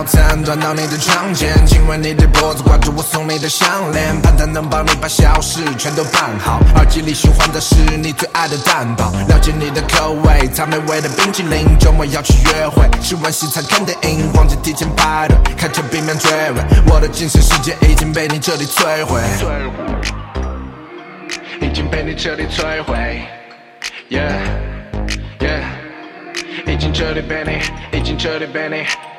早餐端到你的窗前，亲吻你的脖子，挂住我送你的项链，盼它能帮你把小事全都办好。耳机里循环的是你最爱的蛋堡，了解你的口味，它美味的冰淇淋。周末要去约会，吃完西餐看电影，忘记提前排队，开车避免追尾。我的精神世界已经被你彻底摧毁，已经被你彻底摧毁。Yeah, yeah， 已经彻底被你，已经彻底被你。